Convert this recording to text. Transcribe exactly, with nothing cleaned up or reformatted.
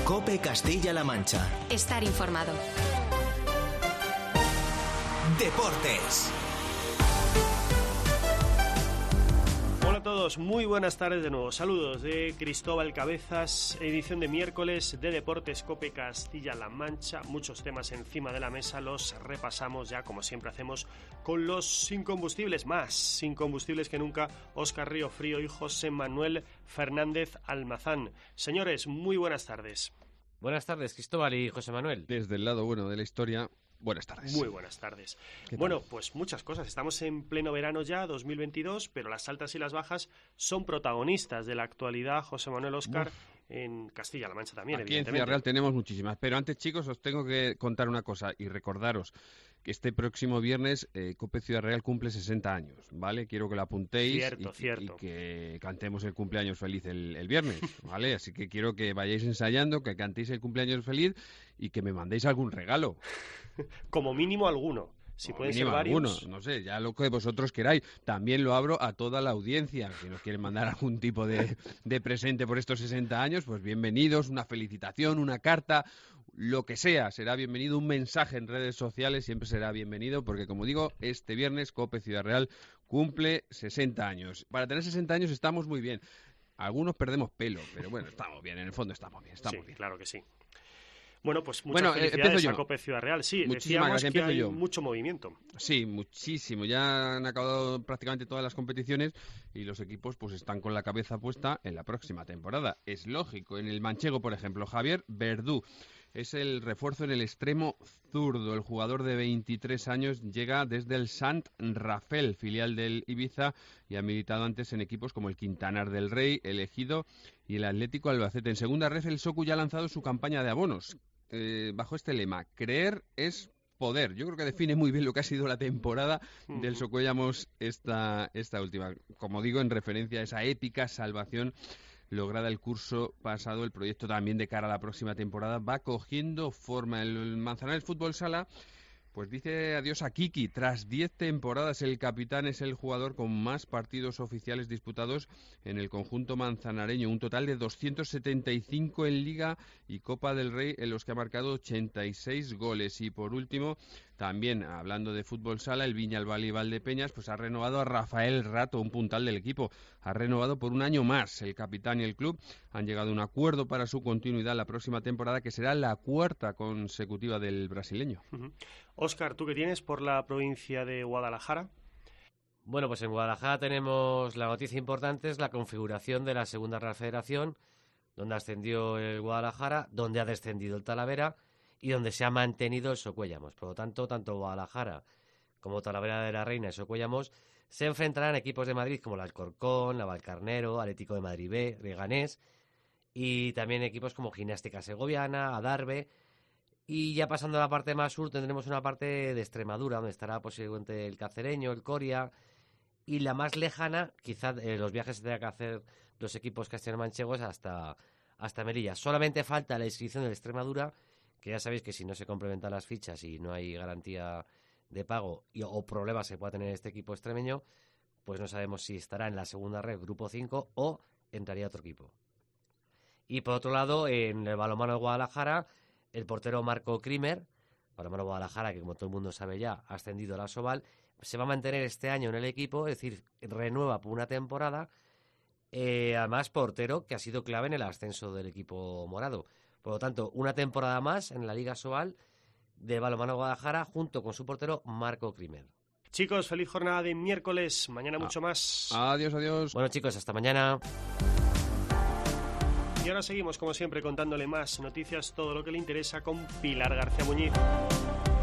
COPE Castilla-La Mancha. Estar informado. Deportes. Hola a todos, muy buenas tardes de nuevo. Saludos de Cristóbal Cabezas, edición de miércoles de Deportes COPE Castilla-La Mancha. Muchos temas encima de la mesa, los repasamos ya como siempre hacemos con los incombustibles, más incombustibles que nunca, Óscar Riofrío y José Manuel Fernández Almazán. Señores, muy buenas tardes. Buenas tardes, Cristóbal y José Manuel. Desde el lado bueno de la historia, buenas tardes. Muy buenas tardes. Bueno, pues muchas cosas. Estamos en pleno verano ya, dos mil veintidós, pero las altas y las bajas son protagonistas de la actualidad, José Manuel, Óscar, en Castilla-La Mancha también, Aquí en evidentemente. Ciudad Real tenemos muchísimas, pero antes, chicos, os tengo que contar una cosa y recordaros que este próximo viernes eh, COPE Ciudad Real cumple sesenta años, ¿vale? Quiero que lo apuntéis Cierto, y, cierto. y que cantemos el cumpleaños feliz el, el viernes, ¿vale? Así que quiero que vayáis ensayando, que cantéis el cumpleaños feliz y que me mandéis algún regalo. Como mínimo alguno. Si Como pueden ser mínimo varios. alguno, no sé, ya lo que vosotros queráis. También lo abro a toda la audiencia. Si nos quieren mandar algún tipo de, de presente por estos sesenta años, pues bienvenidos, una felicitación, una carta, lo que sea, será bienvenido. Un mensaje en redes sociales siempre será bienvenido, porque como digo, este viernes COPE Ciudad Real cumple sesenta años. Para tener sesenta años estamos muy bien. Algunos perdemos pelo, pero bueno, estamos bien, en el fondo estamos bien, estamos Sí, bien. claro que sí. Bueno, pues muchas Bueno, eh, felicidades empiezo yo. a COPE Ciudad Real. Sí, Muchísimas decíamos gracias, que empiezo hay yo. mucho movimiento. Sí, muchísimo. Ya han acabado prácticamente todas las competiciones y los equipos pues están con la cabeza puesta en la próxima temporada. Es lógico. En el manchego, por ejemplo, Javier Verdú es el refuerzo en el extremo zurdo. El jugador de veintitrés años llega desde el Sant Rafael, filial del Ibiza, y ha militado antes en equipos como el Quintanar del Rey, el Ejido y el Atlético Albacete. En segunda red, el Socu ya ha lanzado su campaña de abonos. Eh, bajo este lema, creer es poder. Yo creo que define muy bien lo que ha sido la temporada del Socuellamos esta, esta última. Como digo, en referencia a esa épica salvación lograda el curso pasado, el proyecto también de cara a la próxima temporada va cogiendo forma. El Manzanares Fútbol Sala pues dice adiós a Kiki. Tras diez temporadas, el capitán es el jugador con más partidos oficiales disputados en el conjunto manzanareño. Un total de doscientos setenta y cinco en Liga y Copa del Rey, en los que ha marcado ochenta y seis goles. Y por último, también hablando de fútbol sala, el Viñalbal y Valdepeñas pues ha renovado a Rafael Rato, un puntal del equipo. Ha renovado por un año más. El capitán y el club han llegado a un acuerdo para su continuidad la próxima temporada, que será la cuarta consecutiva del brasileño. Uh-huh. Óscar, ¿tú qué tienes por la provincia de Guadalajara? Bueno, pues en Guadalajara tenemos la noticia importante, es la configuración de la Segunda Real Federación, donde ascendió el Guadalajara, donde ha descendido el Talavera y donde se ha mantenido el Socuellamos. Por lo tanto, tanto Guadalajara como Talavera de la Reina y Socuellamos se enfrentarán a equipos de Madrid como el Alcorcón, Navalcarnero, Atlético de Madrid B, Leganés, y también equipos como Gimnástica Segoviana, Adarve. Y ya pasando a la parte más sur, tendremos una parte de Extremadura, donde estará posiblemente el Cacereño, el Coria, y la más lejana, quizá eh, los viajes se tengan que hacer los equipos castellano-manchegos hasta, hasta Melilla. Solamente falta la inscripción del Extremadura, que ya sabéis que si no se complementan las fichas y no hay garantía de pago y, o problemas que pueda tener este equipo extremeño, pues no sabemos si estará en la segunda red, grupo cinco, o entraría otro equipo. Y por otro lado, en el balonmano de Guadalajara, el portero Marco Krimer, balonmano Guadalajara, que como todo el mundo sabe ya, ha ascendido a la Sobal, se va a mantener este año en el equipo, es decir, renueva por una temporada, eh, además portero que ha sido clave en el ascenso del equipo morado. Por lo tanto, una temporada más en la Liga Sobal de balonmano Guadalajara, junto con su portero Marco Krimer. Chicos, feliz jornada de miércoles, mañana mucho más. Adiós, adiós. Bueno, chicos, hasta mañana. Y ahora seguimos, como siempre, contándole más noticias, todo lo que le interesa con Pilar García Muñiz.